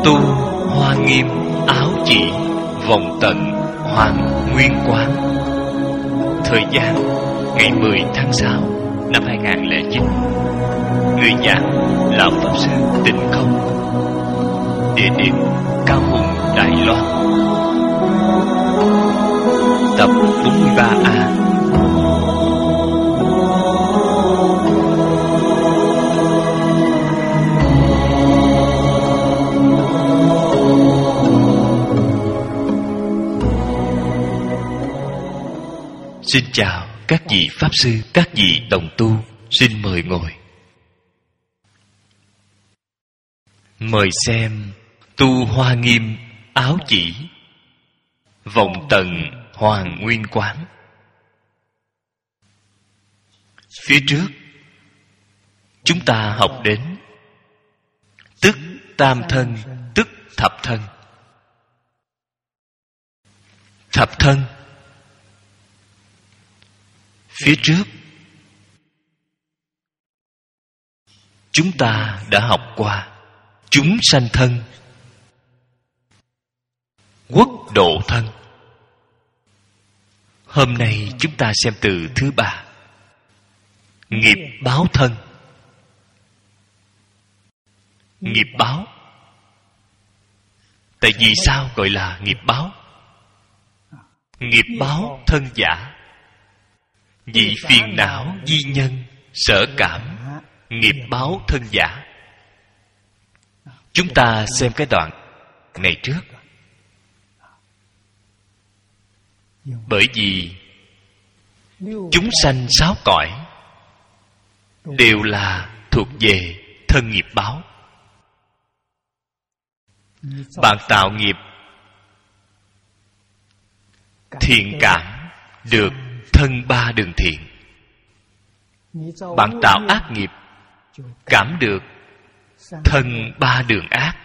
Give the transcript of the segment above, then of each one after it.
Tu Hoa Nghiêm Áo Chỉ Vòng Tận Hoàng Nguyên Quán. Thời gian ngày 10 tháng 6 năm 2009. Người giảng là Pháp Sư Tịnh Không. Địa điểm Cao Hùng, Đài Loan. Tập 43A. Xin chào các vị Pháp Sư, các vị đồng tu. Xin mời ngồi. Mời xem Tu Hoa Nghiêm Áo Chỉ Vòng Tận Hoàng Nguyên Quán. Phía trước chúng ta học đến tức tam thân, tức thập thân. Thập thân phía trước chúng ta đã học qua chúng sanh thân, quốc độ thân. Hôm nay chúng ta xem từ thứ ba, nghiệp báo thân. Nghiệp báo. Tại vì sao gọi là nghiệp báo? Nghiệp báo thân giả, vì phiền não di nhân sở cảm, nghiệp báo thân giả. Chúng ta xem cái đoạn này trước. Bởi vì chúng sanh sáu cõi đều là thuộc về thân nghiệp báo. Bạn tạo nghiệp thiện cảm được thân ba đường thiện. Bạn tạo ác nghiệp cảm được thân ba đường ác.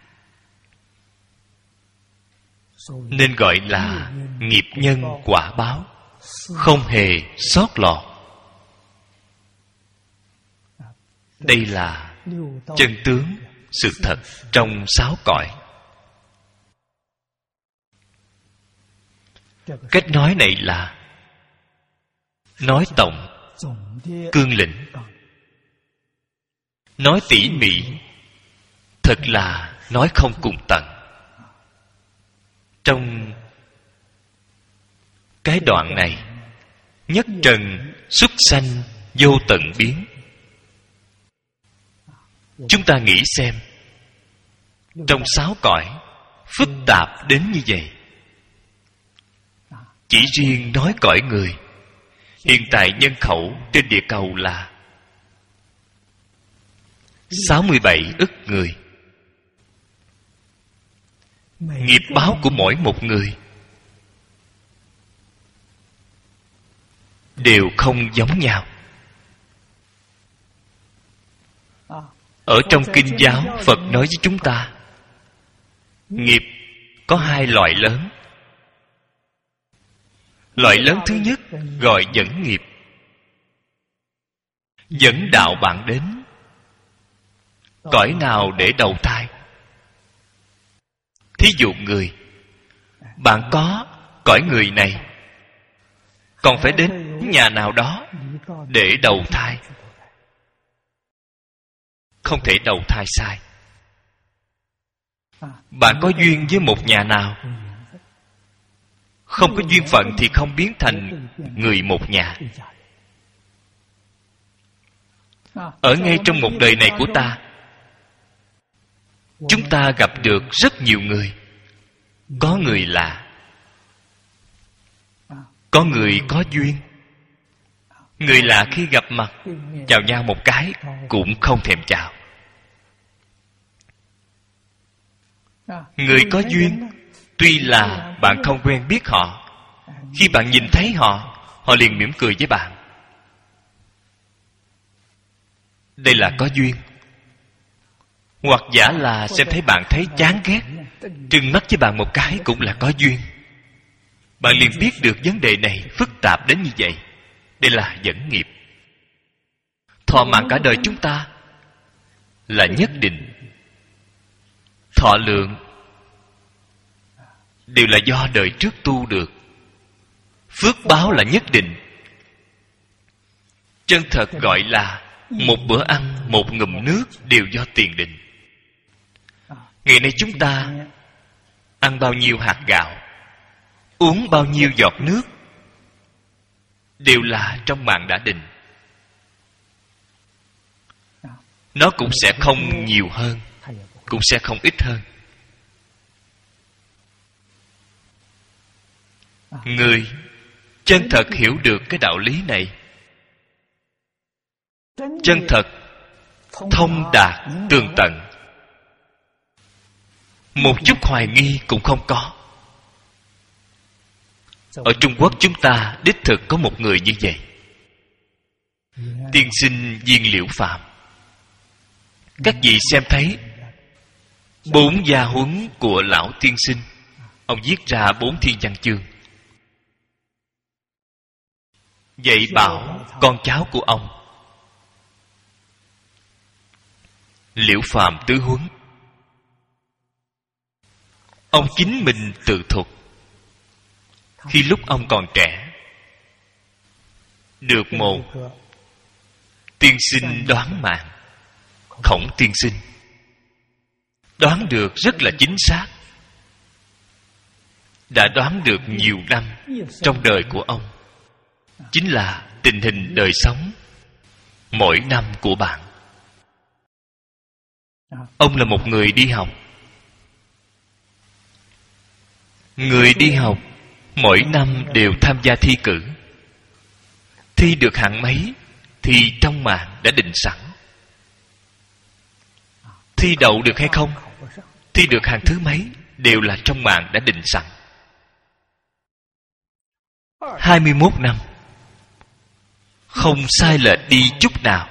Nên gọi là nghiệp nhân quả báo, không hề sót lọt. Đây là chân tướng sự thật trong sáu cõi. Cách nói này là nói tổng, cương lĩnh. Nói tỉ mỉ, thật là nói không cùng tận. Trong cái đoạn này, nhất trần xuất sanh vô tận biến. Chúng ta nghĩ xem, trong sáu cõi phức tạp đến như vậy. Chỉ riêng nói cõi người, hiện tại nhân khẩu trên địa cầu là 67 ức người. Nghiệp báo của mỗi một người đều không giống nhau. Ở trong kinh giáo, Phật nói với chúng ta, nghiệp có hai loại lớn. Loại lớn thứ nhất gọi dẫn nghiệp, dẫn đạo bạn đến cõi nào để đầu thai. Thí dụ người, bạn có cõi người này, còn phải đến nhà nào đó để đầu thai. Không thể đầu thai sai. Bạn có duyên với một nhà nào, không có duyên phận thì không biến thành người một nhà. Ở ngay trong một đời này của ta, chúng ta gặp được rất nhiều người. Có người lạ, có người có duyên. Người lạ khi gặp mặt, chào nhau một cái cũng không thèm chào. Người có duyên, tuy là bạn không quen biết họ, khi bạn nhìn thấy họ, họ liền mỉm cười với bạn. Đây là có duyên. Hoặc giả là xem thấy bạn thấy chán ghét, trừng mắt với bạn một cái cũng là có duyên. Bạn liền biết được vấn đề này phức tạp đến như vậy. Đây là dẫn nghiệp. Thọ mạng cả đời chúng ta là nhất định thọ lượng đều là do đời trước tu được. Phước báo là nhất định. Chân thật gọi là một bữa ăn, một ngụm nước đều do tiền định. Ngày nay chúng ta ăn bao nhiêu hạt gạo, uống bao nhiêu giọt nước đều là trong mạng đã định. Nó cũng sẽ không nhiều hơn, cũng sẽ không ít hơn. Người chân thật hiểu được cái đạo lý này, chân thật thông đạt tường tận, một chút hoài nghi cũng không có. Ở Trung Quốc chúng ta đích thực có một người như vậy. Tiên sinh Viên Liễu Phạm. Các vị xem thấy 4 gia huấn của lão tiên sinh. Ông viết ra 4 thiên văn chương, dạy bảo con cháu của ông. Liễu Phàm tứ huấn. Ông chính mình tự thuật. Khi lúc ông còn trẻ, được một tiên sinh đoán mạng, Khổng tiên sinh, đoán được rất là chính xác, đã đoán được nhiều năm trong đời của ông, chính là tình hình đời sống mỗi năm của bạn. Ông là một người đi học. Người đi học mỗi năm đều tham gia thi cử. Thi được hạng mấy thì trong mạng đã định sẵn. Thi đậu được hay không, thi được hạng thứ mấy đều là trong mạng đã định sẵn. 21 năm không sai lệch đi chút nào.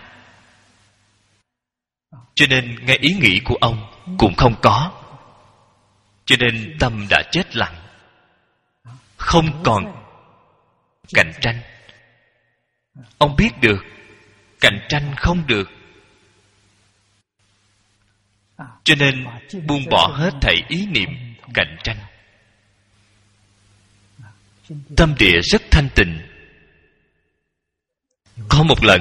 Cho nên ngay ý nghĩ của ông cũng không có. Cho nên tâm đã chết lặng, không còn cạnh tranh. Ông biết được cạnh tranh không được, cho nên buông bỏ hết thảy ý niệm cạnh tranh. Tâm địa rất thanh tịnh. Có một lần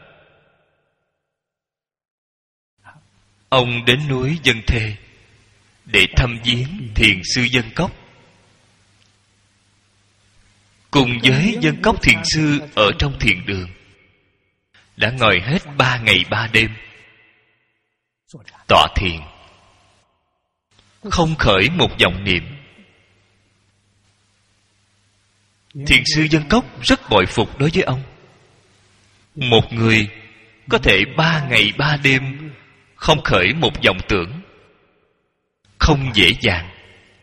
ông đến núi Dân Thê để thăm viếng Thiền sư Dân Cốc. Cùng với Dân Cốc thiền sư ở trong thiền đường đã ngồi hết 3 ngày 3 đêm tọa thiền, không khởi một vọng niệm. Thiền sư Dân Cốc rất bội phục đối với ông. Một người có thể 3 ngày 3 đêm không khởi một vọng tưởng, không dễ dàng.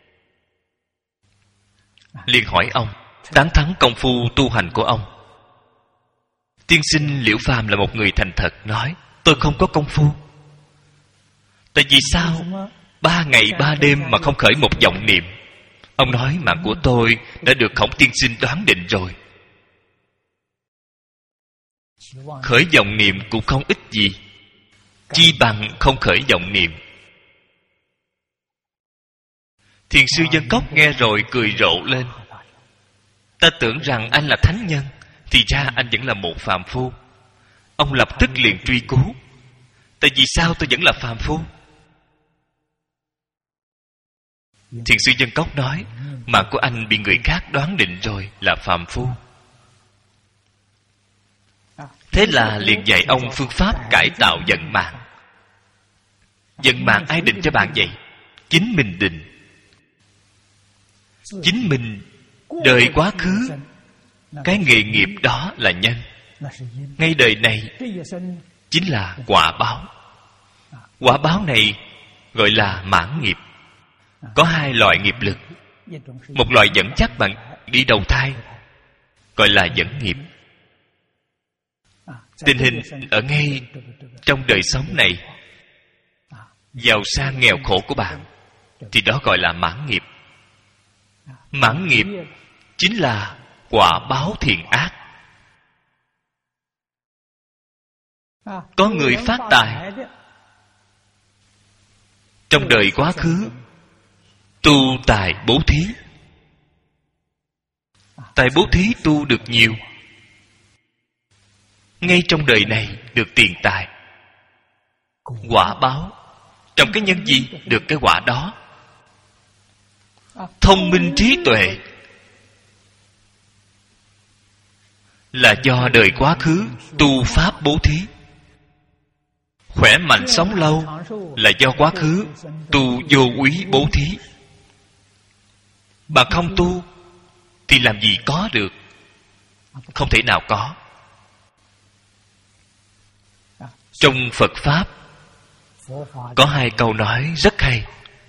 Liền hỏi ông, tán thắng công phu tu hành của ông. Tiên sinh Liễu Phàm là một người thành thật, nói: tôi không có công phu. Tại vì sao 3 ngày 3 đêm mà không khởi một vọng niệm? Ông nói: mạng của tôi đã được Khổng tiên sinh đoán định rồi. Khởi vọng niệm cũng không ích gì, chi bằng không khởi vọng niệm. Thiền sư Dân Cốc nghe rồi cười rộ lên. Ta tưởng rằng anh là thánh nhân, thì ra anh vẫn là một phàm phu. Ông lập tức liền truy cứu: tại vì sao tôi vẫn là phàm phu? Thiền sư Dân Cốc nói: mạng của anh bị người khác đoán định rồi là phàm phu. Thế là liền dạy ông phương pháp cải tạo vận mạng. Vận mạng ai định cho bạn vậy? Chính mình định. Chính mình đời quá khứ, cái nghề nghiệp đó là nhân. Ngay đời này chính là quả báo. Quả báo này gọi là mãn nghiệp. Có 2 loại nghiệp lực. Một loại dẫn dắt bạn đi đầu thai, gọi là dẫn nghiệp. Tình hình ở ngay trong đời sống này, giàu sang nghèo khổ của bạn, thì đó gọi là mãn nghiệp. Mãn nghiệp chính là quả báo thiện ác. Có người phát tài, Trong đời quá khứ tu tài bố thí. Tài bố thí tu được nhiều, ngay trong đời này được tiền tài. Quả báo trong cái nhân gì được cái quả đó. Thông minh trí tuệ là do đời quá khứ tu pháp bố thí. Khỏe mạnh sống lâu là do quá khứ tu vô úy bố thí. Bạn không tu thì làm gì có được? Không thể nào có. Trong Phật Pháp có hai câu nói rất hay.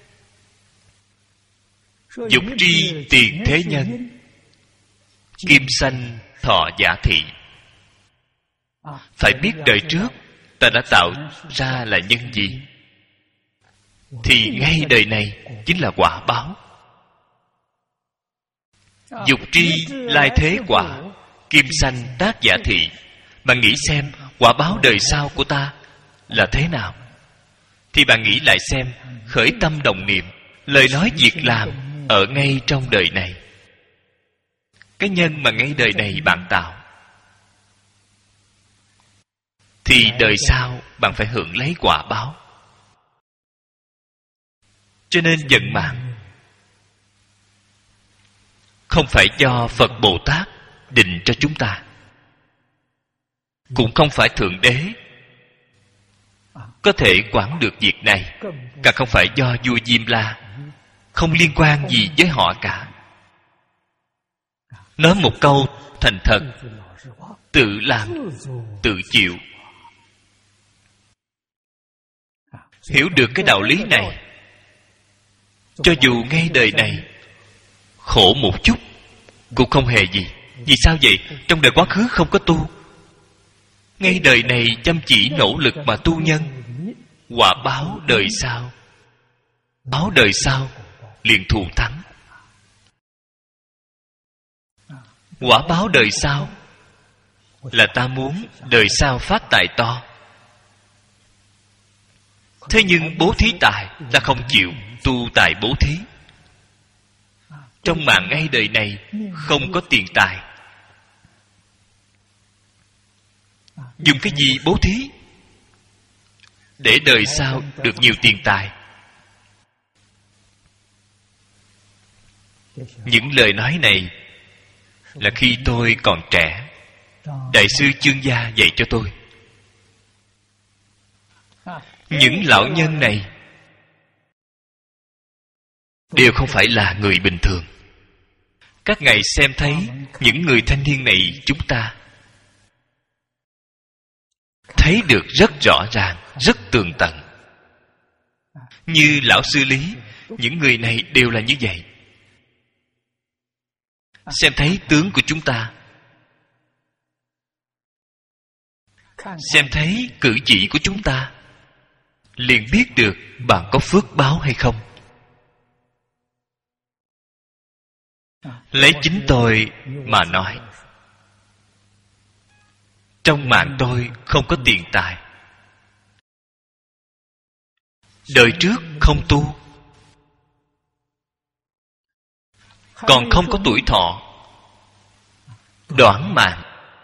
Dục tri tiền thế nhân, kim sanh thọ giả thị. Phải biết đời trước ta đã tạo ra là nhân gì, thì ngay đời này chính là quả báo. Dục tri lai thế quả, kim sanh tác giả thị. Bạn nghĩ xem quả báo đời sau của ta là thế nào, thì bạn nghĩ lại xem khởi tâm đồng niệm, lời nói việc làm ở ngay trong đời này. Cái nhân mà ngay đời này bạn tạo, thì đời sau bạn phải hưởng lấy quả báo. Cho nên vận mạng không phải do Phật Bồ Tát định cho chúng ta, cũng không phải Thượng Đế có thể quản được việc này, càng không phải do vua Diêm La, không liên quan gì với họ cả. Nói một câu thành thật, tự làm tự chịu. Hiểu được cái đạo lý này, cho dù ngay đời này khổ một chút cũng không hề gì. Vì sao vậy? Trong đời quá khứ không có tu, ngay đời này chăm chỉ nỗ lực mà tu nhân, quả báo đời sau, báo đời sau liền thù thắng. Quả báo đời sau là ta muốn đời sau phát tài to. Thế nhưng bố thí tài ta không chịu tu tài bố thí. Trong mạng ngay đời này không có tiền tài, dùng cái gì bố thí để đời sau được nhiều tiền tài? Những lời nói này là khi tôi còn trẻ, Đại sư Chương Gia dạy cho tôi. Những lão nhân này đều không phải là người bình thường. Các ngài xem thấy những người thanh niên này, chúng ta thấy được rất rõ ràng, rất tường tận. Như lão sư Lý, những người này đều là như vậy. Xem thấy tướng của chúng ta, xem thấy cử chỉ của chúng ta, liền biết được bạn có phước báo hay không. Lấy chính tôi mà nói, trong mạng tôi không có tiền tài. Đời trước không tu, còn không có tuổi thọ, đoản mạng.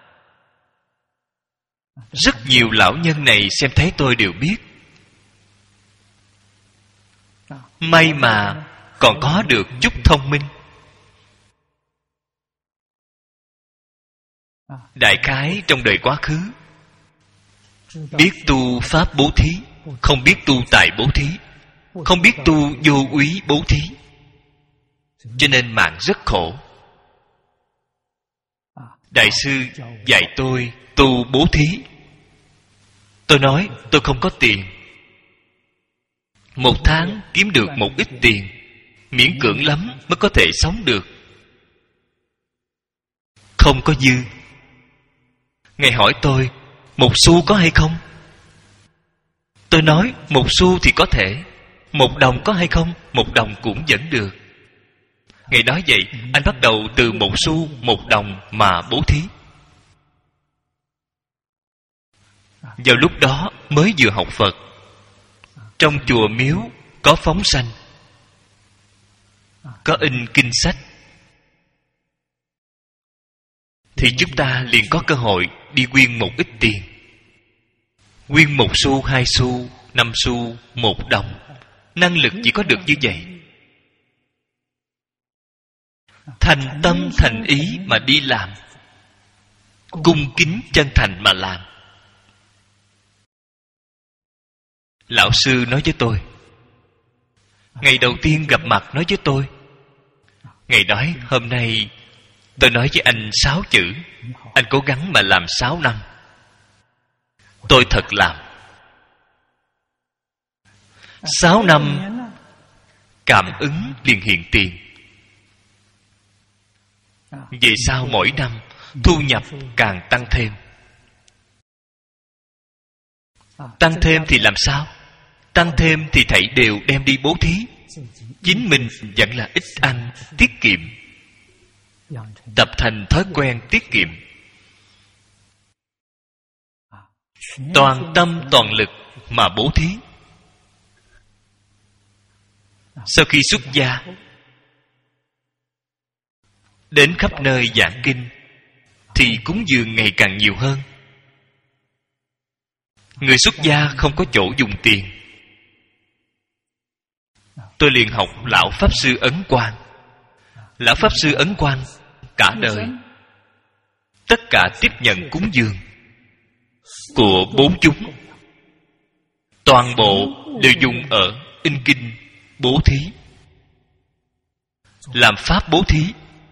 Rất nhiều lão nhân này xem thấy tôi đều biết. May mà còn có được chút thông minh. Đại khái trong đời quá khứ biết tu pháp bố thí, không biết tu tài bố thí, không biết tu vô úy bố thí, cho nên mạng rất khổ. Đại sư dạy tôi tu bố thí. Tôi nói tôi không có tiền, một tháng kiếm được một ít tiền, miễn cưỡng lắm mới có thể sống được, không có dư. Ngài hỏi tôi một xu có hay không? Tôi nói một xu thì có thể, một đồng có hay không? Một đồng cũng vẫn được. Ngài nói vậy, anh bắt đầu từ một xu, một đồng mà bố thí. Vào lúc đó mới vừa học Phật, trong chùa miếu có phóng sanh, có in kinh sách, thì chúng ta liền có cơ hội đi quyên một ít tiền. Quyên 1 xu, 2 xu, 5 xu, 1 đồng. Năng lực chỉ có được như vậy. Thành tâm thành ý mà đi làm, cung kính chân thành mà làm. Lão sư nói với tôi, ngày đầu tiên gặp mặt nói với tôi, Ngài nói hôm nay tôi nói với anh 6 chữ, anh cố gắng mà làm 6 năm. Tôi thật làm 6 năm, cảm ứng liền hiện tiền. Về sau mỗi năm thu nhập càng tăng thêm. Tăng thêm thì làm sao? Tăng thêm thì thảy đều đem đi bố thí. Chính mình vẫn là ít ăn, tiết kiệm, tập thành thói quen tiết kiệm. Toàn tâm toàn lực mà bố thí. Sau khi xuất gia, đến khắp nơi giảng kinh, thì cúng dường ngày càng nhiều hơn. Người xuất gia không có chỗ dùng tiền. Tôi liền học Lão Pháp Sư Ấn Quang. Lão Pháp Sư Ấn Quang cả đời tất cả tiếp nhận cúng dường của 4 chúng, toàn bộ đều dùng ở in kinh bố thí, làm pháp bố thí.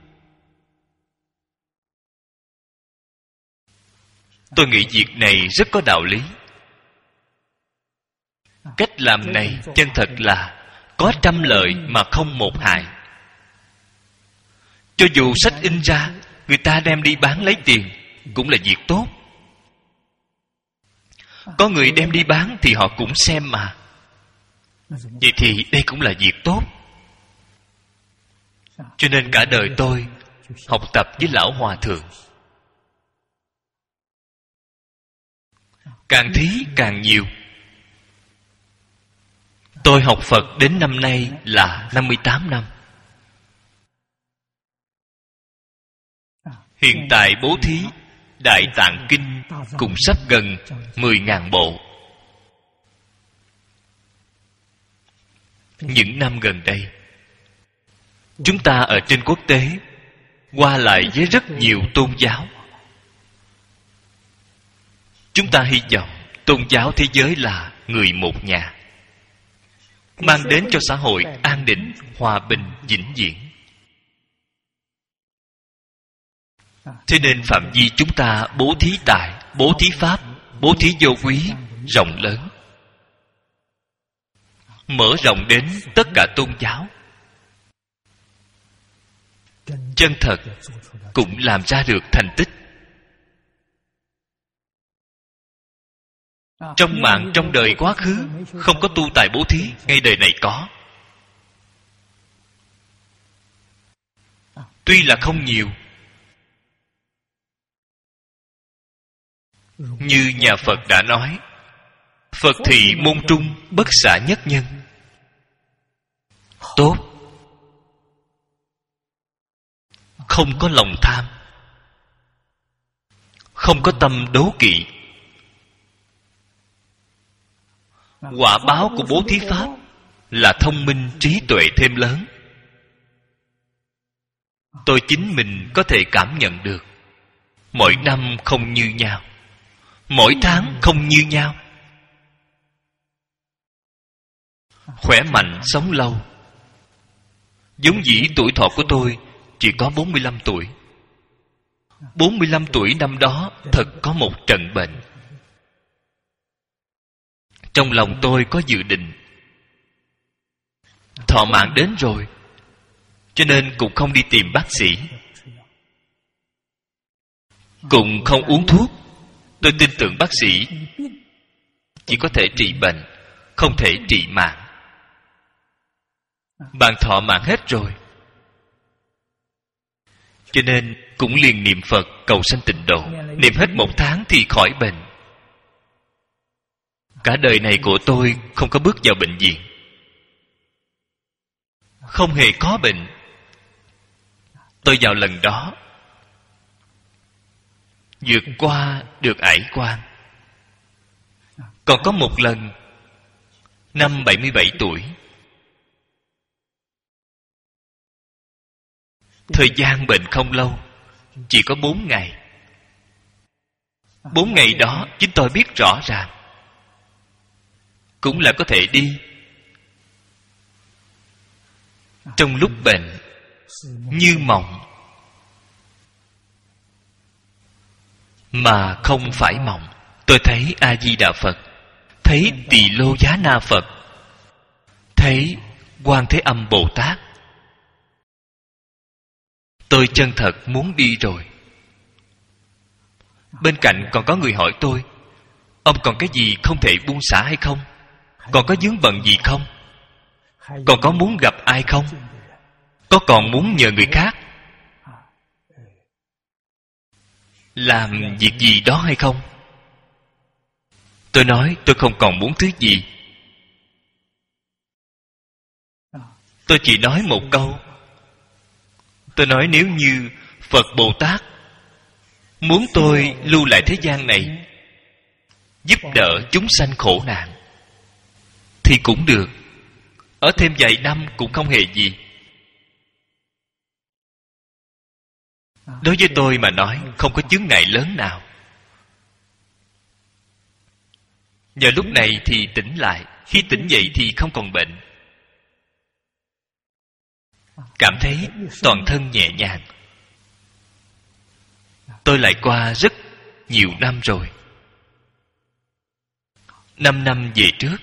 Tôi nghĩ việc này rất có đạo lý. Cách làm này chân thật là có trăm lợi mà không một hại. Cho dù sách in ra, người ta đem đi bán lấy tiền, cũng là việc tốt. Có người đem đi bán thì họ cũng xem mà. Vậy thì đây cũng là việc tốt. Cho nên cả đời tôi học tập với Lão Hòa Thượng. Càng thí càng nhiều. Tôi học Phật đến năm nay là 58 năm. Hiện tại bố thí Đại Tạng Kinh cũng sắp gần 10.000 bộ. Những năm gần đây, chúng ta ở trên quốc tế qua lại với rất nhiều tôn giáo. Chúng ta hy vọng tôn giáo thế giới là người một nhà, mang đến cho xã hội an định, hòa bình, vĩnh viễn. Thế nên phạm vi chúng ta bố thí tài, bố thí pháp, bố thí vô quý rộng lớn, mở rộng đến tất cả tôn giáo. Chân thật cũng làm ra được thành tích. Trong mạng, trong đời quá khứ không có tu tài bố thí, ngay đời này có. Tuy là không nhiều, như nhà Phật đã nói, Phật thì môn trung bất xả nhất nhân. Tốt. Không có lòng tham, không có tâm đố kỵ. Quả báo của bố thí pháp là thông minh trí tuệ thêm lớn. Tôi chính mình có thể cảm nhận được. Mỗi năm không như nhau, mỗi tháng không như nhau. Khỏe mạnh sống lâu. Giống dĩ tuổi thọ của tôi chỉ có 45 tuổi. 45 tuổi năm đó thật có một trận bệnh. Trong lòng tôi có dự định, thọ mạng đến rồi, cho nên cũng không đi tìm bác sĩ, cũng không uống thuốc. Tôi tin tưởng bác sĩ chỉ có thể trị bệnh, không thể trị mạng. Bạn thọ mạng hết rồi, cho nên cũng liền niệm Phật cầu sanh tịnh độ. Niệm hết 1 tháng thì khỏi bệnh. Cả đời này của tôi không có bước vào bệnh viện. không hề có bệnh. Tôi vào lần đó vượt qua được ải quan. Còn có một lần, năm 77 tuổi, thời gian bệnh không lâu, chỉ có 4 ngày. 4 ngày đó chính tôi biết rõ ràng, cũng là có thể đi. Trong lúc bệnh như mộng, mà không phải mộng. Tôi thấy A Di Đà Phật, thấy Tỳ Lô Giá Na Phật, thấy Quan Thế Âm Bồ Tát. Tôi chân thật muốn đi rồi. Bên cạnh còn có người hỏi tôi: ông còn cái gì không thể buông xả hay không? Còn có vướng bận gì không? Còn có muốn gặp ai không? Có còn muốn nhờ người khác làm việc gì đó hay không? Tôi nói tôi không còn muốn thứ gì. Tôi chỉ nói một câu. Tôi nói nếu như Phật Bồ Tát muốn tôi lưu lại thế gian này, giúp đỡ chúng sanh khổ nạn, thì cũng được. Ở thêm vài năm cũng không hề gì. Đối với tôi mà nói, không có chướng ngại lớn nào. Giờ lúc này thì tỉnh lại. Khi tỉnh dậy thì không còn bệnh, cảm thấy toàn thân nhẹ nhàng. Tôi lại qua rất nhiều năm rồi. 5 năm về trước.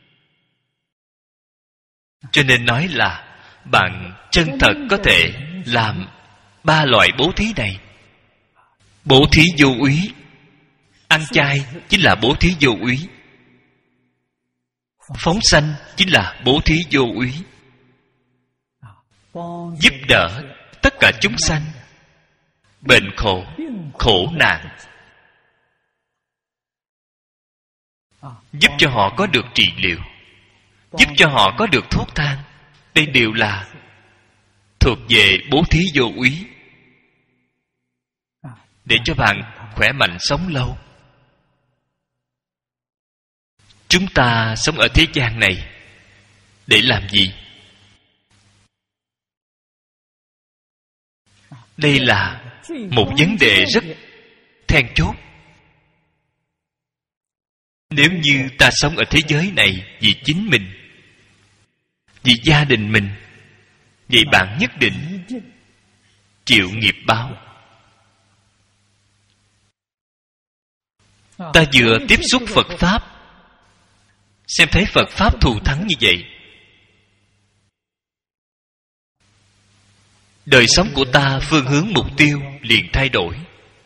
Cho nên nói là bạn chân thật có thể làm 3 loại bố thí này. Bố thí vô úy. Ăn chay chính là bố thí vô úy. Phóng sanh chính là bố thí vô úy. Giúp đỡ tất cả chúng sanh bệnh khổ, khổ nạn, giúp cho họ có được trị liệu, giúp cho họ có được thuốc thang. Đây đều là thuộc về bố thí vô úy, để cho bạn khỏe mạnh sống lâu. Chúng ta sống ở thế gian này để làm gì? Đây là một vấn đề rất then chốt. Nếu như ta sống ở thế giới này vì chính mình, vì gia đình mình, vậy bạn nhất định chịu nghiệp báo. Ta vừa tiếp xúc Phật Pháp, xem thấy Phật Pháp thù thắng như vậy, đời sống của ta phương hướng mục tiêu liền thay đổi.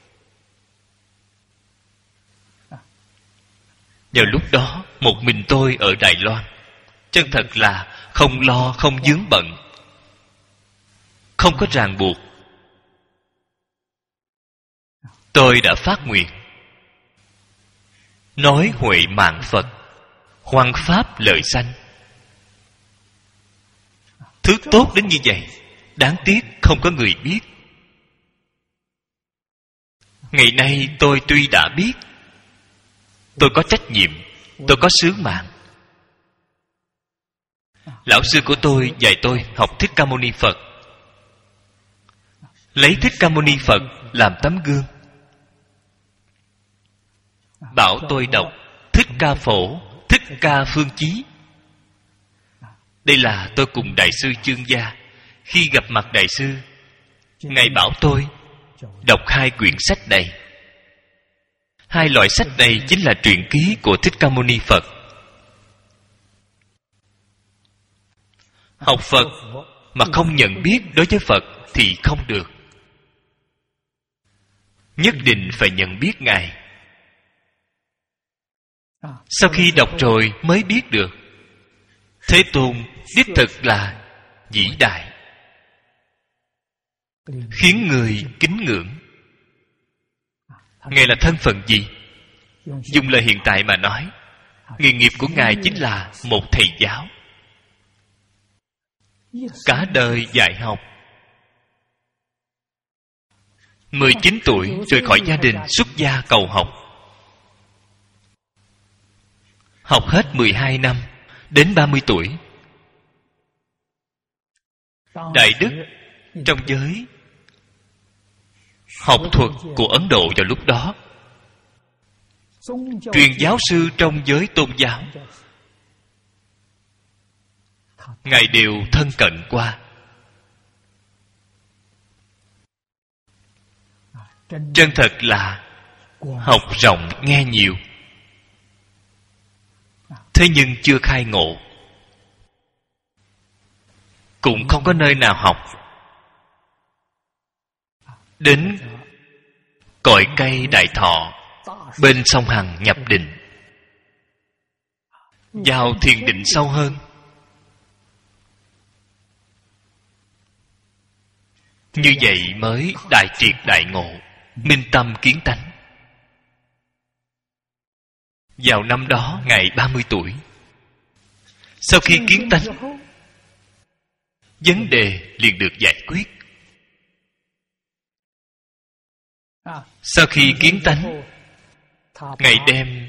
Vào lúc đó, một mình tôi ở Đài Loan, chân thật là không lo, không vướng bận, không có ràng buộc. Tôi đã phát nguyện nói huệ mạng Phật, hoằng pháp lợi sanh. Thứ tốt đến như vậy, đáng tiếc không có người biết. Ngày nay tôi tuy đã biết, tôi có trách nhiệm, tôi có sứ mạng. Lão sư của tôi dạy tôi học Thích Ca Mâu Ni Phật, lấy Thích Ca Mâu Ni Phật làm tấm gương, bảo tôi đọc Thích Ca Phổ, Thích Ca Phương Chí. Đây là tôi cùng Đại sư Chương Gia. Khi gặp mặt Đại sư, Ngài bảo tôi đọc 2 quyển sách này. 2 loại sách này chính là truyện ký của Thích Ca Mâu Ni Phật. Học Phật mà không nhận biết đối với Phật thì không được. Nhất định phải nhận biết Ngài. Sau khi đọc rồi mới biết được Thế Tôn đích thực là vĩ đại, khiến người kính ngưỡng. Ngài là thân phận gì? Dùng lời hiện tại mà nói, nghề nghiệp của Ngài chính là một thầy giáo. cả đời dạy học. 19 tuổi rời khỏi gia đình xuất gia cầu học. Học hết 12 năm, đến 30 tuổi. Đại đức trong giới học thuật của Ấn Độ vào lúc đó, truyền giáo sư trong giới tôn giáo, Ngài đều thân cận qua. Chân thật là học rộng nghe nhiều, thế nhưng chưa khai ngộ, cũng không có nơi nào học. Đến cội cây Đại Thọ bên sông Hằng nhập định, vào thiền định sâu hơn. Như vậy mới đại triệt đại ngộ, minh tâm kiến tánh. Vào năm đó Ngài 30 tuổi. Sau khi kiến tánh, vấn đề liền được giải quyết. Sau khi kiến tánh, Ngài đem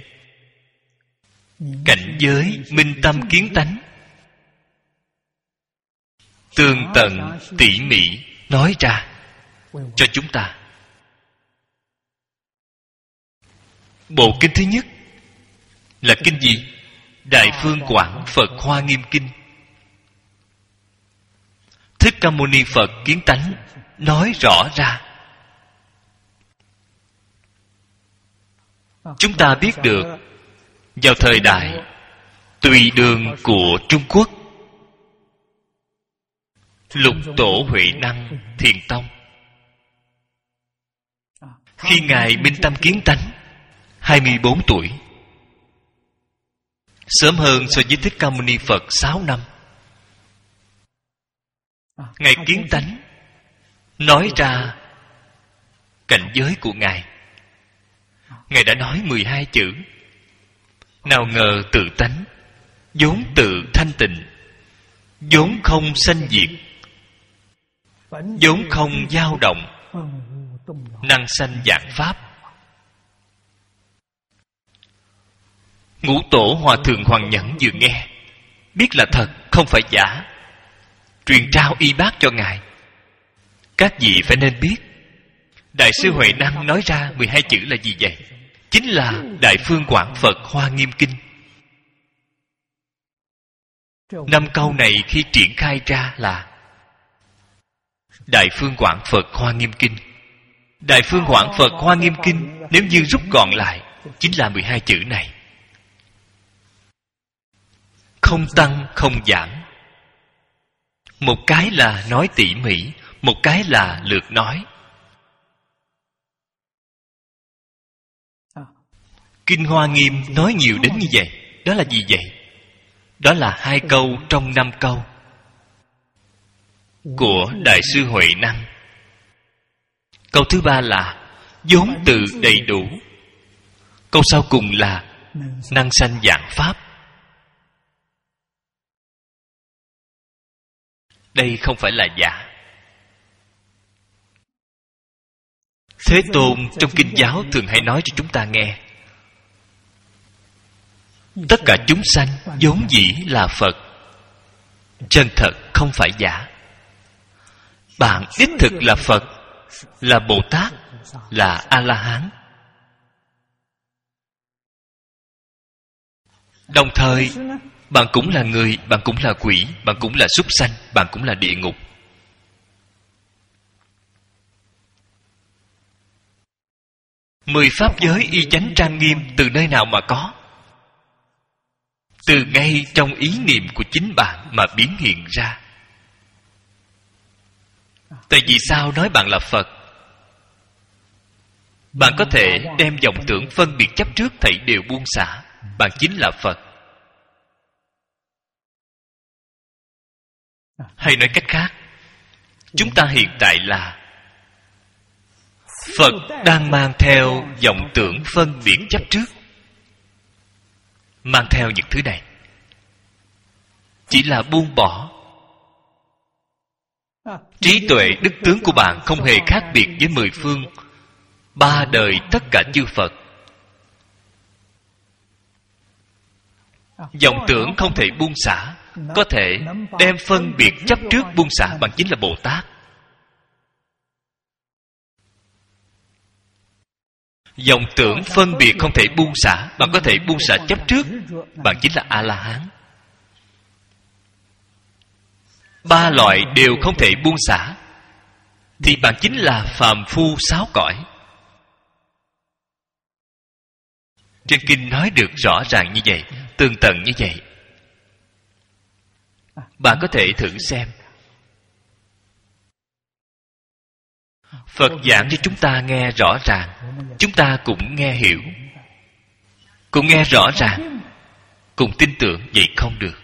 cảnh giới minh tâm kiến tánh tường tận tỉ mỉ nói ra cho chúng ta. Bộ kinh thứ nhất là kinh gì? Đại Phương Quảng Phật Hoa Nghiêm Kinh. Thích Ca Mâu Ni Phật kiến tánh nói rõ ra. Chúng ta biết được vào thời đại Tùy Đường của Trung Quốc, Lục Tổ Huệ Năng Thiền Tông, khi Ngài minh tâm kiến tánh 24 tuổi, sớm hơn so với Thích Ca Mâu Ni Phật 6 năm. Ngài kiến tánh nói ra cảnh giới của Ngài. Ngài đã nói 12 chữ: nào ngờ tự tánh, vốn tự thanh tịnh, vốn không sanh diệt, vốn không dao động, năng sanh vạn pháp. Ngũ Tổ Hòa Thượng Hoàng Nhẫn vừa nghe, biết là thật, không phải giả, truyền trao y bác cho Ngài. Các vị phải nên biết, Đại sư Huệ Năng nói ra 12 chữ là gì vậy? Chính là Đại Phương Quảng Phật Hoa Nghiêm Kinh. 5 câu này khi triển khai ra là Đại Phương Quảng Phật Hoa Nghiêm Kinh. Đại Phương Quảng Phật Hoa Nghiêm Kinh nếu như rút gọn lại chính là 12 chữ này. Không tăng không giảm. Một cái là nói tỉ mỉ, một cái là lược nói. Kinh Hoa Nghiêm nói nhiều đến như vậy. Đó là gì vậy? Đó là 2 câu trong 5 câu của Đại sư Huệ Năng. Câu thứ 3 là vốn tự đầy đủ. Câu sau cùng là năng sanh vạn pháp. Đây không phải là giả. Thế Tôn trong kinh giáo thường hay nói cho chúng ta nghe, tất cả chúng sanh vốn dĩ là Phật. Chân thật không phải giả. Bạn đích thực là Phật, là Bồ Tát, là A-la-hán. Đồng thời bạn cũng là người, bạn cũng là quỷ, bạn cũng là súc sanh, bạn cũng là địa ngục. Mười pháp giới y chánh trang nghiêm từ nơi nào mà có? Từ ngay trong ý niệm của chính bạn mà biến hiện ra. Tại vì sao nói bạn là Phật? Bạn có thể đem vọng tưởng phân biệt chấp trước thảy đều buông xả. Bạn chính là Phật. Hay nói cách khác, chúng ta hiện tại là Phật đang mang theo vọng tưởng phân biệt chấp trước, mang theo những thứ này. Chỉ là buông bỏ, Trí tuệ đức tướng của bạn không hề khác biệt với 10 phương 3 đời tất cả chư Phật. Vọng tưởng không thể buông xả, có thể đem phân biệt chấp trước buông xả, bạn chính là Bồ Tát. Vọng tưởng phân biệt không thể buông xả, bạn có thể buông xả chấp trước, bạn chính là A-la-hán. 3 loại đều không thể buông xả, thì bạn chính là phàm phu 6 cõi. Trên kinh nói được rõ ràng như vậy, tường tận như vậy. Bạn có thể thử xem. Phật giảng cho chúng ta nghe rõ ràng, chúng ta cũng nghe hiểu, cũng nghe rõ ràng, cùng tin tưởng, vậy không được.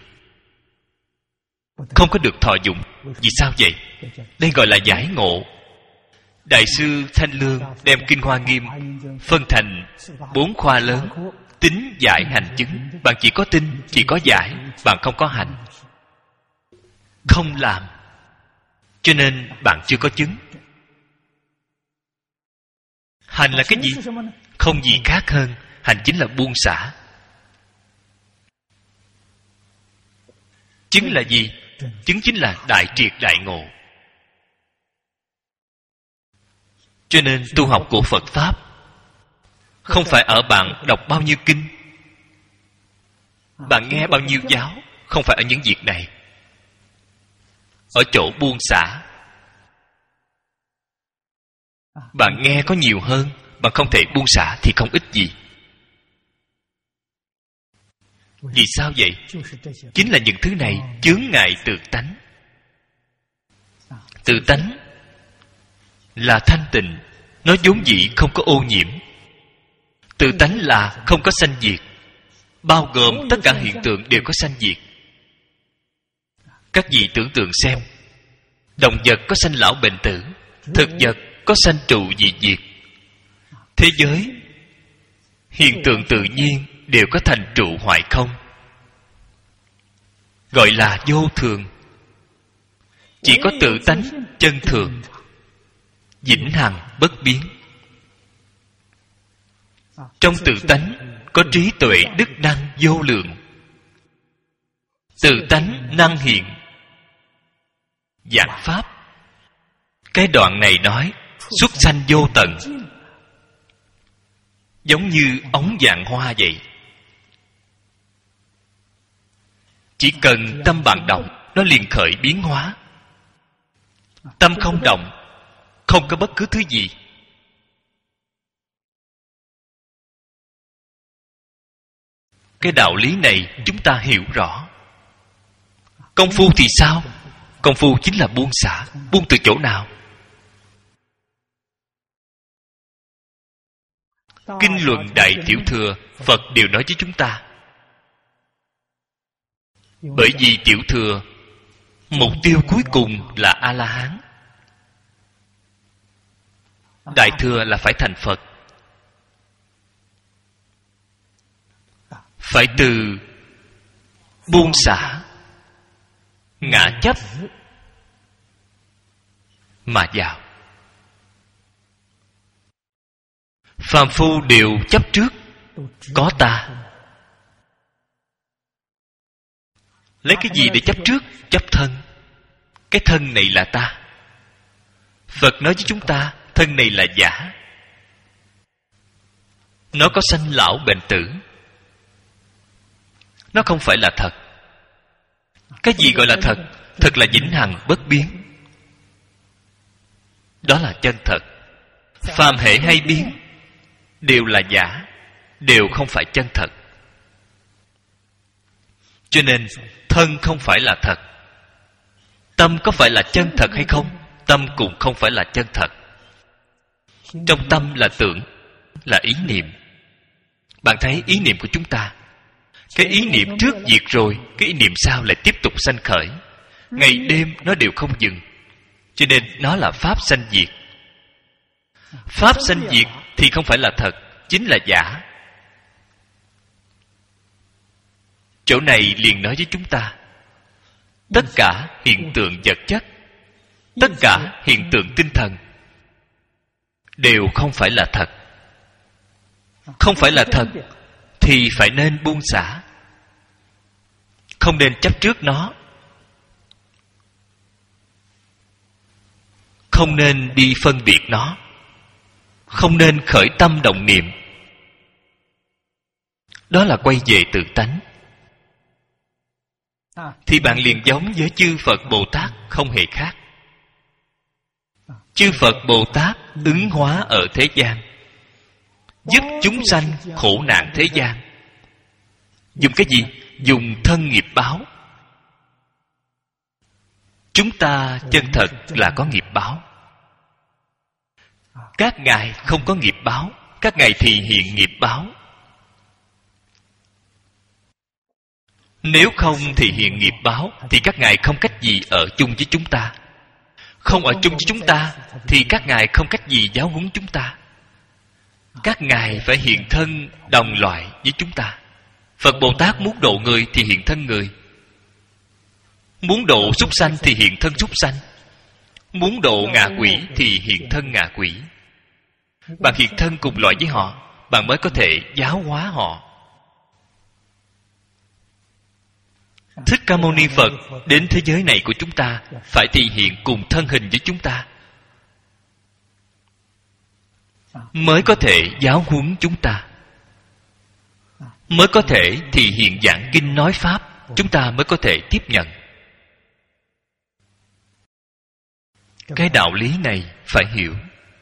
Không có được thọ dụng. Vì sao vậy? Đây gọi là giải ngộ. Đại sư Thanh Lương đem Kinh Hoa Nghiêm phân thành 4 khoa lớn: tín, giải, hành, chứng. Bạn chỉ có tin, chỉ có giải, bạn không có hành, không làm, cho nên bạn chưa có chứng. Hành là cái gì? Không gì khác hơn, hành chính là buông xả. Chứng là gì? Chứng chính là đại triệt đại ngộ. Cho nên tu học của Phật Pháp không phải ở bạn đọc bao nhiêu kinh, bạn nghe bao nhiêu giáo, không phải ở những việc này. Ở chỗ buông xả. Bạn nghe có nhiều hơn, bạn không thể buông xả thì không ích gì. Vì sao vậy? Chính là những thứ này chướng ngại tự tánh. Tự tánh là thanh tịnh, nó vốn dĩ không có ô nhiễm. Tự tánh là không có sanh diệt, bao gồm tất cả hiện tượng đều có sanh diệt. Các vị tưởng tượng xem, động vật có sanh lão bệnh tử, thực vật có sanh trụ diệt diệt. Thế giới, hiện tượng tự nhiên đều có thành trụ hoại không, gọi là vô thường. Chỉ có tự tánh chân thường, vĩnh hằng bất biến. Trong tự tánh có trí tuệ đức năng vô lượng. Tự tánh năng hiện giảng pháp. Cái đoạn này nói xuất sanh vô tận, giống như ống vạn hoa vậy. Chỉ cần tâm bạn động, nó liền khởi biến hóa. Tâm không động, không có bất cứ thứ gì. Cái đạo lý này chúng ta hiểu rõ. Công phu thì sao? Công phu chính là buông xả. Buông từ chỗ nào? Kinh luận Đại Tiểu Thừa, Phật đều nói với chúng ta. Bởi vì Tiểu Thừa mục tiêu cuối cùng là A-la-hán, Đại Thừa là phải thành Phật. Phải từ buông xả, ngã chấp mà vào. Phàm phu đều chấp trước có ta. Lấy cái gì để chấp trước? Chấp thân. Cái thân này là ta. Phật nói với chúng ta, thân này là giả, nó có sanh lão bệnh tử, nó không phải là thật. Cái gì gọi là thật? Thật là vĩnh hằng bất biến, đó là chân thật. Phàm hệ hay biến đều là giả, đều không phải chân thật. Cho nên thân không phải là thật. Tâm có phải là chân thật hay không? Tâm cũng không phải là chân thật. Trong tâm là tưởng, là ý niệm. Bạn thấy ý niệm của chúng ta, cái ý niệm trước diệt rồi, cái ý niệm sau lại tiếp tục sanh khởi. Ngày đêm nó đều không dừng. Cho nên nó là pháp sanh diệt. Pháp sanh diệt thì không phải là thật, chính là giả. Chỗ này liền nói với chúng ta, tất cả hiện tượng vật chất tất cả hiện tượng tinh thần đều không phải là thật. Không phải là thật thì phải nên buông xả, không nên chấp trước nó, không nên đi phân biệt nó, không nên khởi tâm động niệm. Đó là quay về tự tánh. Thì bạn liền giống với chư Phật Bồ Tát không hề khác. Chư Phật Bồ Tát ứng hóa ở thế gian, giúp chúng sanh khổ nạn thế gian. Dùng cái gì? Dùng thân nghiệp báo. Chúng ta chân thật là có nghiệp báo. Các ngài không có nghiệp báo, các ngài thì hiện nghiệp báo. Nếu không thì hiện nghiệp báo thì các ngài không cách gì ở chung với chúng ta. Không ở chung với chúng ta thì các ngài không cách gì giáo huấn chúng ta. Các ngài phải hiện thân đồng loại với chúng ta. Phật Bồ Tát muốn độ người thì hiện thân người, muốn độ súc sanh thì hiện thân súc sanh, muốn độ ngạ quỷ thì hiện thân ngạ quỷ. Bạn hiện thân cùng loại với họ, bạn mới có thể giáo hóa họ. Thích Ca Mâu Ni Phật đến thế giới này của chúng ta phải thể hiện cùng thân hình với chúng ta, mới có thể giáo huấn chúng ta, mới có thể thì hiện giảng kinh nói pháp, chúng ta mới có thể tiếp nhận. Cái đạo lý này phải hiểu.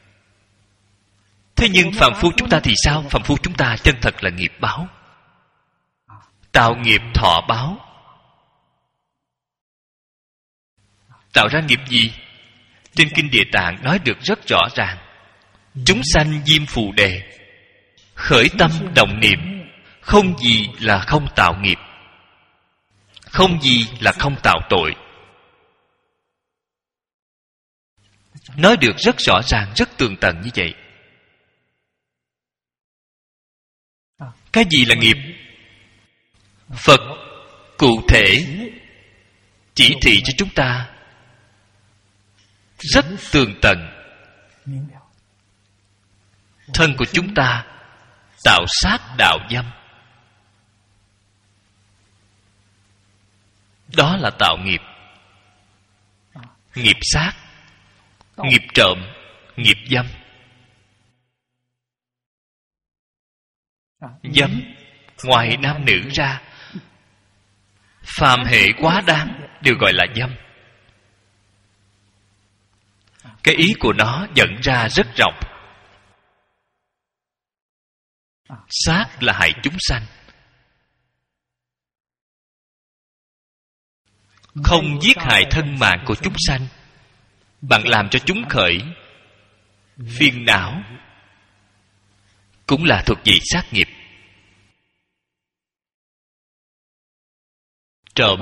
Thế nhưng phàm phu chúng ta thì sao? Phàm phu chúng ta chân thật là nghiệp báo, tạo nghiệp thọ báo. Tạo ra nghiệp gì? Trên Kinh Địa Tạng nói được rất rõ ràng. Chúng sanh diêm phù đề, khởi tâm động niệm, không gì là không tạo nghiệp, không gì là không tạo tội. Nói được rất rõ ràng, rất tường tận như vậy. Cái gì là nghiệp? Phật cụ thể chỉ thị cho chúng ta rất tường tận. Thân của chúng ta tạo sát đạo dâm, đó là tạo nghiệp. Nghiệp sát, nghiệp trộm, nghiệp dâm. Dâm ngoài nam nữ ra, phàm hệ quá đáng đều gọi là dâm. Cái ý của nó dẫn ra rất rộng. Sát là hại chúng sanh, không giết hại thân mạng của chúng sanh, bạn làm cho chúng khởi phiền não, cũng là thuộc về sát nghiệp. Trộm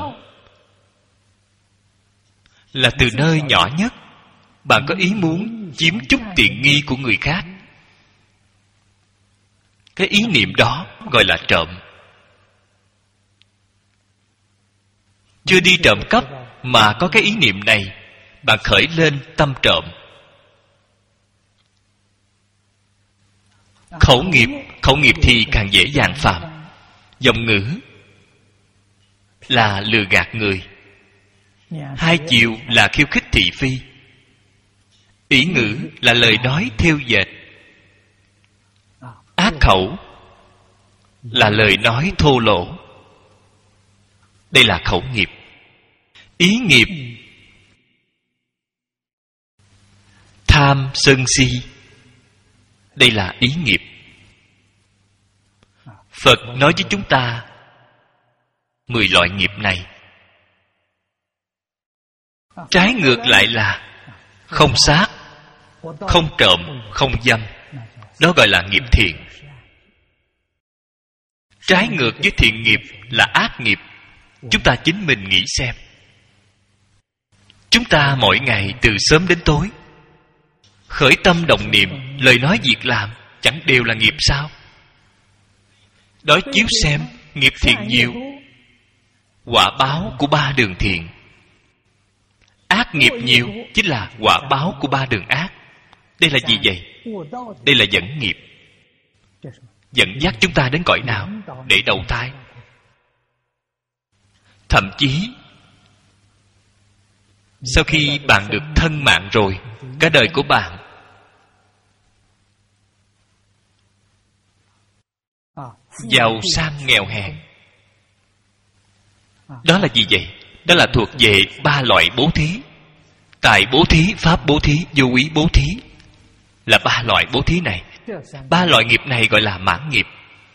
là từ nơi nhỏ nhất, bạn có ý muốn chiếm chút tiện nghi của người khác, cái ý niệm đó gọi là trộm. Chưa đi trộm cắp mà có cái ý niệm này, bạn khởi lên tâm trộm. Khẩu nghiệp thì càng dễ dàng phạm. Giọng ngữ là lừa gạt người, hai chiều là khiêu khích thị phi, ý ngữ là lời nói thêu dệt, ác khẩu là lời nói thô lỗ. Đây là khẩu nghiệp. Ý nghiệp, tham sân si, đây là ý nghiệp. Phật nói với chúng ta 10 loại nghiệp này. Trái ngược lại là không sát, không trộm, không dâm, đó gọi là nghiệp thiện. Trái ngược với thiện nghiệp là ác nghiệp. Chúng ta chính mình nghĩ xem. Chúng ta mỗi ngày từ sớm đến tối khởi tâm động niệm, lời nói việc làm chẳng đều là nghiệp sao? Đối chiếu xem, nghiệp thiện nhiều, quả báo của 3 đường thiện. Ác ác nghiệp nhiều chính là quả báo của ba đường ác. Đây là gì vậy? Đây là dẫn nghiệp, dẫn dắt chúng ta đến cõi nào để đầu thai. Thậm chí sau khi bạn được thân mạng rồi, cả đời của bạn giàu sang nghèo hèn. Đó là gì vậy? Đó là thuộc về ba loại bố thí: tài bố thí, pháp bố thí, vô úy bố thí. Là ba loại bố thí này. Ba loại nghiệp này gọi là mãn nghiệp.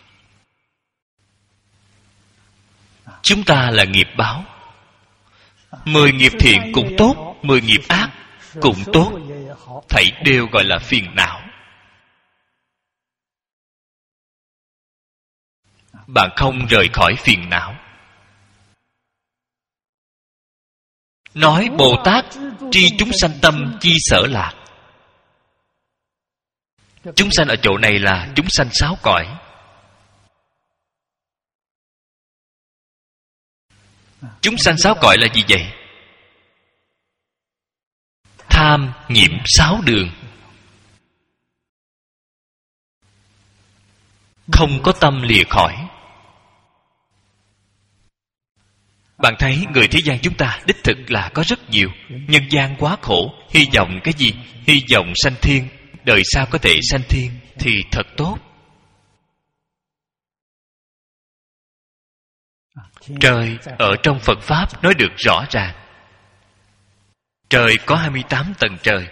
Chúng ta là nghiệp báo. 10 nghiệp thiện cũng tốt, 10 nghiệp ác cũng tốt, thảy đều gọi là phiền não. Bạn không rời khỏi phiền não. Nói Bồ Tát tri chúng sanh tâm chi sở lạc. Chúng sanh ở chỗ này là chúng sanh 6 cõi. Chúng sanh 6 cõi là gì vậy? Tham nhiễm 6 đường, không có tâm lìa khỏi. Bạn thấy người thế gian chúng ta đích thực là có rất nhiều. Nhân gian quá khổ, hy vọng cái gì? Hy vọng sanh thiên, đời sau có thể sanh thiên thì thật tốt. Trời ở trong Phật Pháp nói được rõ ràng. Trời có 28 tầng trời.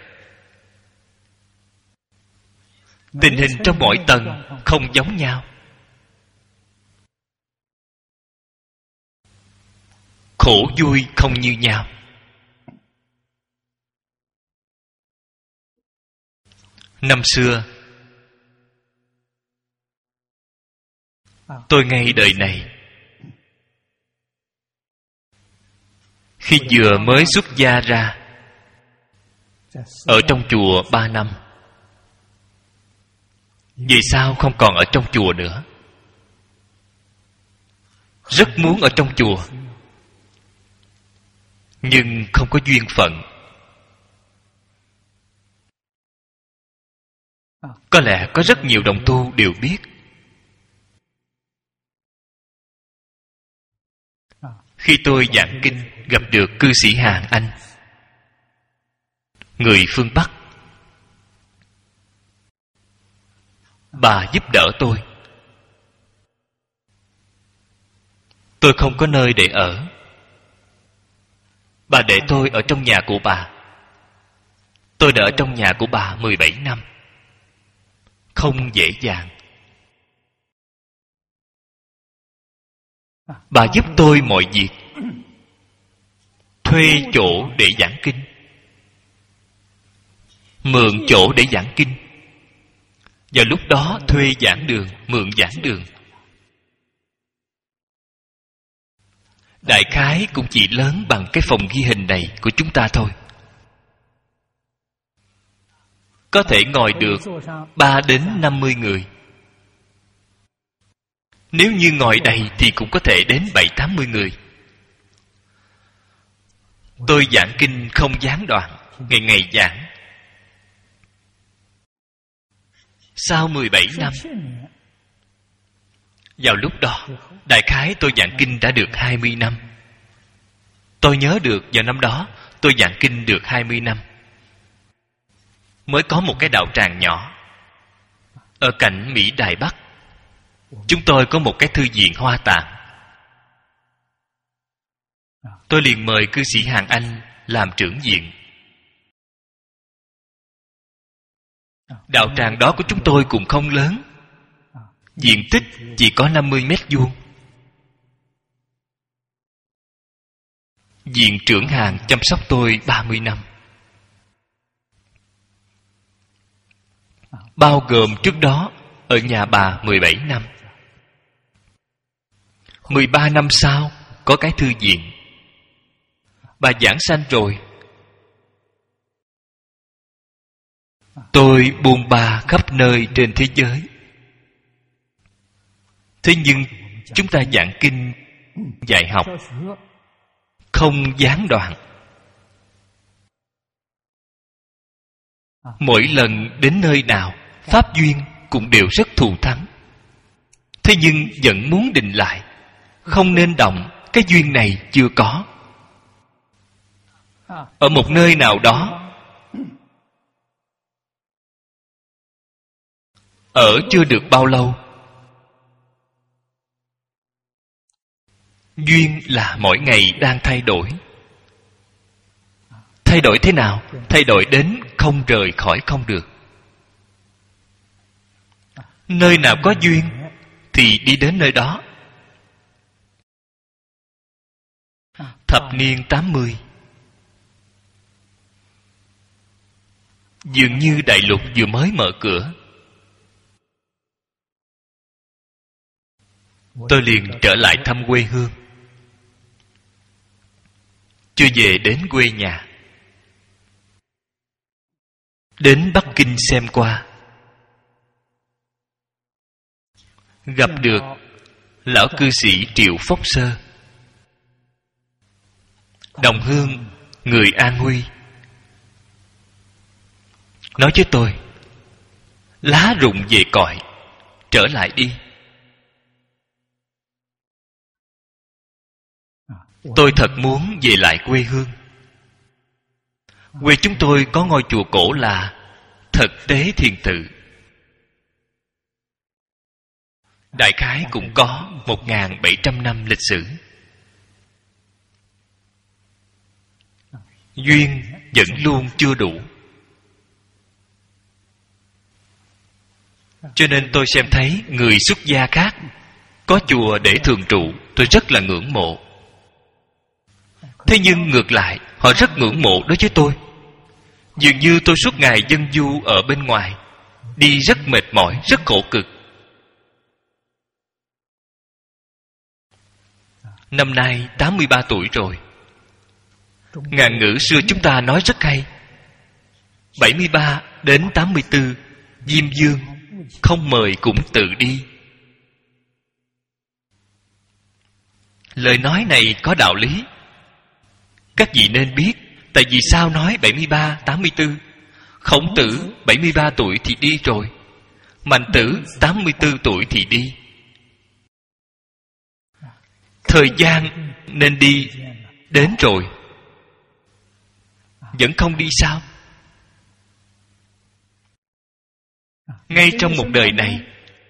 Tình hình trong mỗi tầng không giống nhau. Khổ vui không như nhau. Năm xưa tôi ngay đời này, khi vừa mới xuất gia ra, ở trong chùa 3 năm. Vì sao không còn ở trong chùa nữa? Rất muốn ở trong chùa, nhưng không có duyên phận. Có lẽ có rất nhiều đồng tu đều biết. Khi tôi giảng kinh, gặp được cư sĩ Hàn Anh, người phương Bắc. Bà giúp đỡ tôi. Tôi không có nơi để ở. Bà để tôi ở trong nhà của bà. Tôi đã ở trong nhà của bà 17 năm. Không dễ dàng. Bà giúp tôi mọi việc. Thuê chỗ để giảng kinh, mượn chỗ để giảng kinh. Vào lúc đó thuê giảng đường, mượn giảng đường. Đại khái cũng chỉ lớn bằng cái phòng ghi hình này của chúng ta thôi. Có thể ngồi được 3 đến 50 người. Nếu như ngồi đầy thì cũng có thể đến 7-80 người. Tôi giảng kinh không gián đoạn, ngày ngày giảng. Sau 17 năm, vào lúc đó, đại khái tôi giảng kinh đã được 20 năm. Tôi nhớ được vào năm đó, tôi giảng kinh được 20 năm. Mới có một cái đạo tràng nhỏ ở cạnh Mỹ Đài Bắc. Chúng tôi có một cái thư viện Hoa Tạng. Tôi liền mời cư sĩ Hàn Anh làm trưởng viện. Đạo tràng đó của chúng tôi cũng không lớn, diện tích chỉ có 50 mét vuông. Viện trưởng Hàn chăm sóc tôi 30 năm, bao gồm trước đó ở nhà bà 17 năm. 13 năm sau có cái thư viện. Bà giảng sanh rồi, tôi buôn ba khắp nơi trên thế giới. Thế nhưng chúng ta giảng kinh, dạy học không gián đoạn. Mỗi lần đến nơi nào, pháp duyên cũng đều rất thù thắng. Thế nhưng vẫn muốn định lại, không nên động cái duyên này chưa có. Ở một nơi nào đó, ở chưa được bao lâu, duyên là mỗi ngày đang thay đổi. Thay đổi thế nào? Thay đổi đến không rời khỏi không được. Nơi nào có duyên thì đi đến nơi đó. Thập niên 80, dường như đại lục vừa mới mở cửa, tôi liền trở lại thăm quê hương. Chưa về đến quê nhà, đến Bắc Kinh xem qua, gặp được lão cư sĩ Triệu Phốc Sơ, đồng hương người An Huy. Nói với tôi, lá rụng về cội, trở lại đi. Tôi thật muốn về lại quê hương. Quê chúng tôi có ngôi chùa cổ là Thực Tế Thiền Tự, đại khái cũng có 1.700 năm lịch sử. Duyên vẫn luôn chưa đủ, cho nên tôi xem thấy người xuất gia khác có chùa để thường trụ, tôi rất là ngưỡng mộ. Thế nhưng ngược lại, họ rất ngưỡng mộ đối với tôi. Dường như tôi suốt ngày dân du ở bên ngoài, đi rất mệt mỏi, rất khổ cực. Năm nay 83 tuổi rồi. Ngạn ngữ xưa chúng ta nói rất hay: 73 đến 84, Diêm Dương không mời cũng tự đi. Lời nói này có đạo lý. Các vị nên biết, tại vì sao nói 73, 84? Khổng Tử 73 tuổi thì đi rồi, Mạnh Tử 84 tuổi thì đi. Thời gian nên đi đến rồi, vẫn không đi sao? Ngay trong một đời này,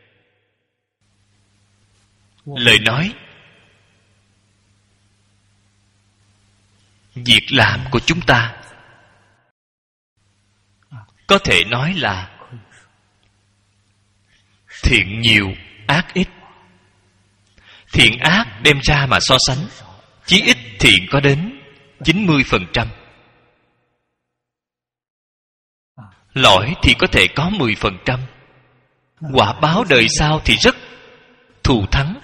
lời nói, việc làm của chúng ta có thể nói là thiện nhiều, ác ít. Thiện ác đem ra mà so sánh, chí ít thiện có đến 90%. Lỗi thì có thể có 10%. Quả báo đời sau thì rất thù thắng.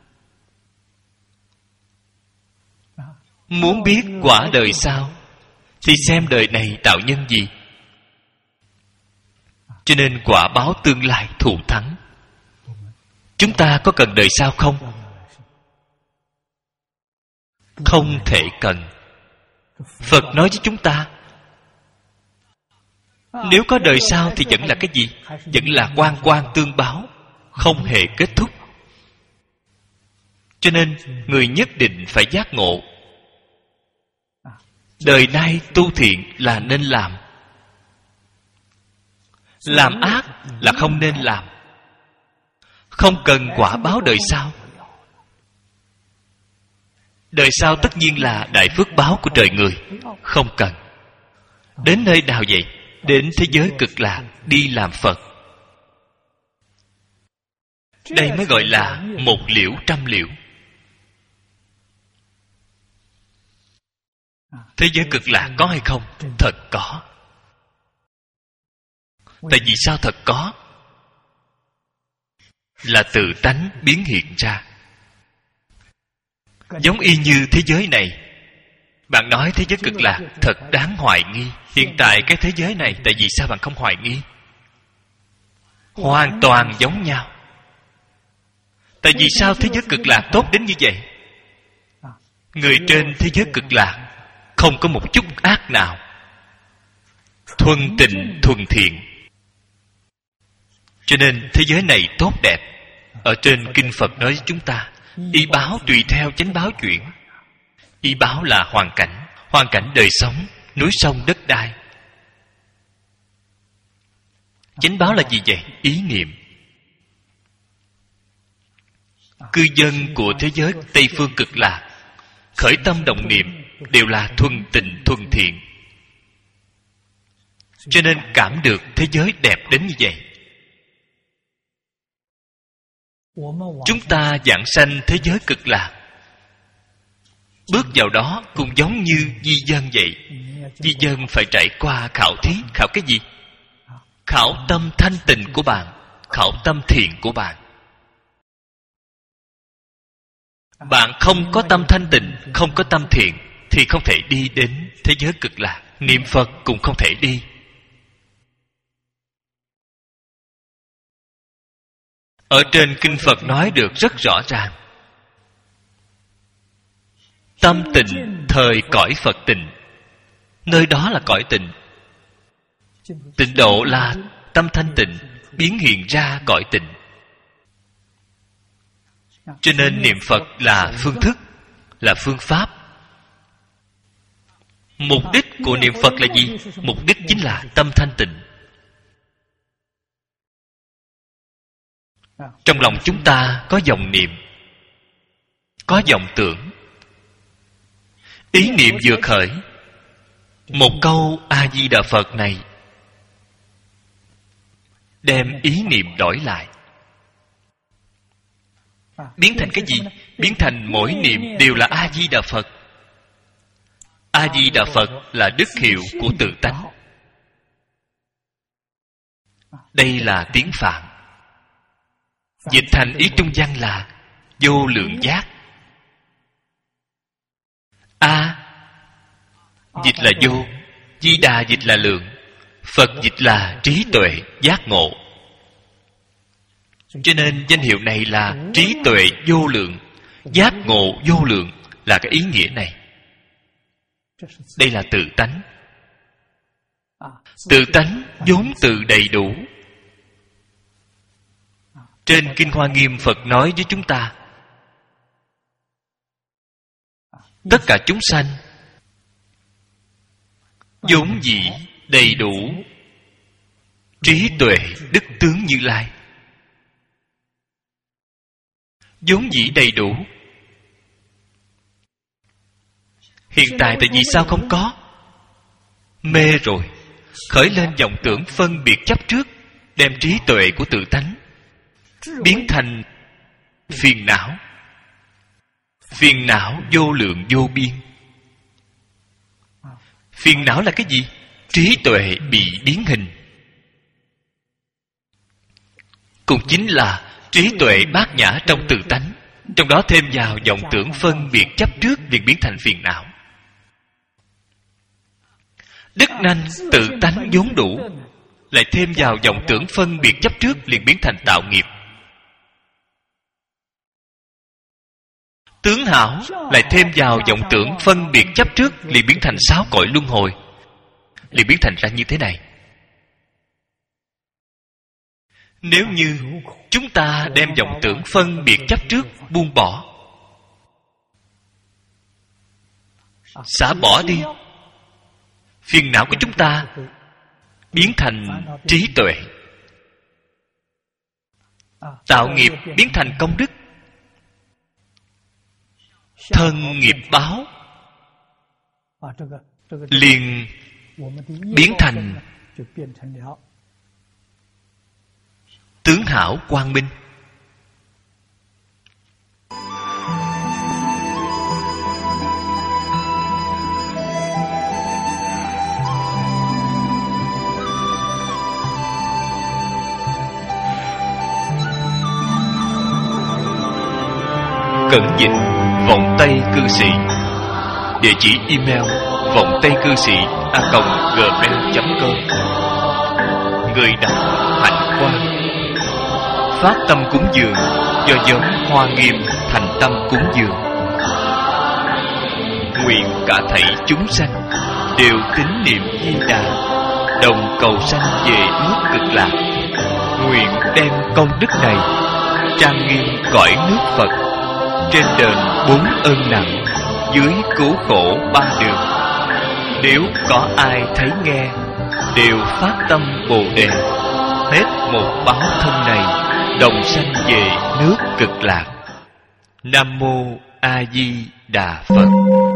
Muốn biết quả đời sau thì xem đời này tạo nhân gì. Cho nên quả báo tương lai thù thắng. Chúng ta có cần đời sau không? Không thể cần. Phật nói với chúng ta, nếu có đời sau thì vẫn là cái gì? Vẫn là oan oan tương báo, không hề kết thúc. Cho nên người nhất định phải giác ngộ. Đời nay tu thiện là nên làm. Làm ác là không nên làm. Không cần quả báo đời sau. Đời sau tất nhiên là đại phước báo của trời người. Không cần. Đến nơi nào vậy? Đến thế giới cực lạc, đi làm Phật. Đây mới gọi là một liễu trăm liễu. Thế giới cực lạc có hay không? Thật có. Tại vì sao thật có? Là từ tánh biến hiện ra. Giống y như thế giới này. Bạn nói thế giới cực lạc thật đáng hoài nghi. Hiện tại cái thế giới này, tại vì sao bạn không hoài nghi? Hoàn toàn giống nhau. Tại vì sao thế giới cực lạc tốt đến như vậy? Người trên thế giới cực lạc không có một chút ác nào. thuần tịnh thuần thiện. Cho nên thế giới này tốt đẹp. Ở trên kinh Phật nói với chúng ta, y báo tùy theo chánh báo chuyển. Y báo là hoàn cảnh đời sống, núi sông đất đai. Chánh báo là gì vậy? Ý niệm. Cư dân của thế giới Tây Phương Cực Lạc khởi tâm động niệm đều là thuần tịnh thuần thiện, cho nên cảm được thế giới đẹp đến như vậy. Chúng ta vãng sanh thế giới Cực Lạc, bước vào đó cũng giống như di dân vậy. Di dân phải trải qua khảo thí. Khảo cái gì? Khảo tâm thanh tịnh của bạn, khảo tâm thiện của bạn. Bạn không có tâm thanh tịnh, không có tâm thiện thì không thể đi đến thế giới Cực Lạc. Niệm Phật cũng không thể đi. Ở trên kinh Phật nói được rất rõ ràng. Tâm tịnh thời cõi Phật tịnh. Nơi đó là cõi tịnh. Tịnh độ là tâm thanh tịnh biến hiện ra cõi tịnh. Cho nên niệm Phật là phương thức, là phương pháp. Mục đích của niệm Phật là gì? Mục đích chính là tâm thanh tịnh. Trong lòng chúng ta có vọng niệm, có vọng tưởng. Ý niệm vừa khởi, một câu A-di-đà Phật này đem ý niệm đổi lại, biến thành cái gì? Biến thành mỗi niệm đều là A-di-đà Phật. A-di-đà Phật là đức hiệu của tự tánh. Đây là tiếng Phạn. Dịch thành ý trung văn là vô lượng giác. A dịch là vô, Di Đà dịch là lượng, Phật dịch là trí tuệ, giác ngộ. Cho nên danh hiệu này là trí tuệ vô lượng, giác ngộ vô lượng, là cái ý nghĩa này. Đây là tự tánh. Tự tánh vốn từ đầy đủ. Trên Kinh Hoa Nghiêm Phật nói với chúng ta, tất cả chúng sanh vốn dĩ đầy đủ trí tuệ đức tướng Như Lai. Vốn dĩ đầy đủ. Hiện tại tại vì sao không có? Mê rồi, khởi lên vọng tưởng phân biệt chấp trước, đem trí tuệ của tự tánh biến thành phiền não. Phiền não vô lượng vô biên. Phiền não là cái gì? Trí tuệ bị biến hình. Cũng chính là trí tuệ bát nhã trong tự tánh, trong đó thêm vào vọng tưởng phân biệt chấp trước liền biến thành phiền não. Đức năng tự tánh vốn đủ, lại thêm vào vọng tưởng phân biệt chấp trước liền biến thành tạo nghiệp. Tướng hảo lại thêm vào vọng tưởng phân biệt chấp trước liền biến thành 6 cõi luân hồi, liền biến thành ra như thế này. Nếu như chúng ta đem vọng tưởng phân biệt chấp trước buông bỏ, xả bỏ đi, phiền não của chúng ta biến thành trí tuệ, tạo nghiệp biến thành công đức, thân nghiệp báo liền biến thành tướng hảo quang minh. Cẩn dịch Vọng Tây Cư Sĩ. Địa chỉ email vongtaicư sĩ@gmail.com. Người đọc Hạnh Quang. Phát tâm cúng dường do nhóm Hoa Nghiêm thành tâm cúng dường. Nguyện cả thảy chúng sanh đều tín niệm Di Đà, đồng cầu sanh về nước Cực Lạc. Nguyện đem công đức này trang nghiêm cõi nước Phật, trên đền 4 ơn nặng, dưới cứu khổ 3 đường. Nếu có ai thấy nghe, đều phát tâm Bồ Đề, hết một báo thân này, đồng sanh về nước Cực Lạc. Nam mô A Di Đà Phật.